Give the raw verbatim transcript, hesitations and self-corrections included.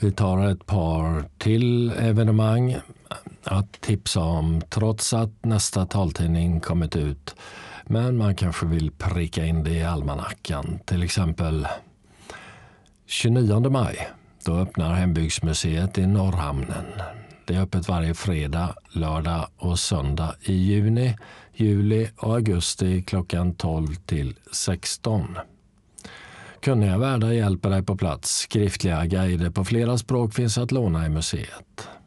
Vi tar ett par till evenemang att tipsa om trots att nästa taltidning kommit ut. Men man kanske vill pricka in det i almanackan. Till exempel tjugonionde maj. Då öppnar Hembygdsmuseet i Norrhamnen. Det är öppet varje fredag, lördag och söndag i juni, juli och augusti klockan tolv till sexton. Kunniga värdar hjälper dig på plats. Skriftliga guider på flera språk finns att låna i museet.